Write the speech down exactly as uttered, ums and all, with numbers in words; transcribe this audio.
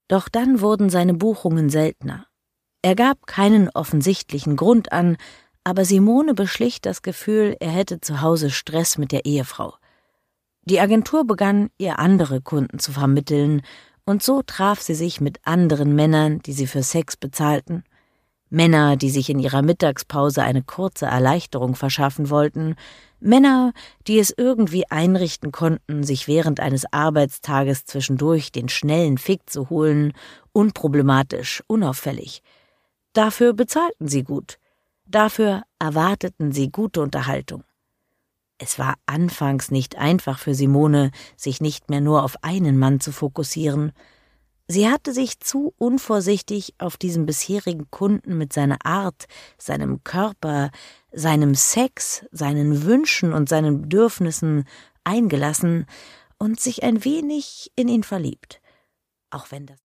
Doch dann wurden seine Buchungen seltener. Er gab keinen offensichtlichen Grund an, aber Simone beschlich das Gefühl, er hätte zu Hause Stress mit der Ehefrau. Die Agentur begann, ihr andere Kunden zu vermitteln, und so traf sie sich mit anderen Männern, die sie für Sex bezahlten. Männer, die sich in ihrer Mittagspause eine kurze Erleichterung verschaffen wollten, Männer, die es irgendwie einrichten konnten, sich während eines Arbeitstages zwischendurch den schnellen Fick zu holen, unproblematisch, unauffällig. Dafür bezahlten sie gut, dafür erwarteten sie gute Unterhaltung. Es war anfangs nicht einfach für Simone, sich nicht mehr nur auf einen Mann zu fokussieren. Sie hatte sich zu unvorsichtig auf diesen bisherigen Kunden mit seiner Art, seinem Körper, seinem Sex, seinen Wünschen und seinen Bedürfnissen eingelassen und sich ein wenig in ihn verliebt, auch wenn das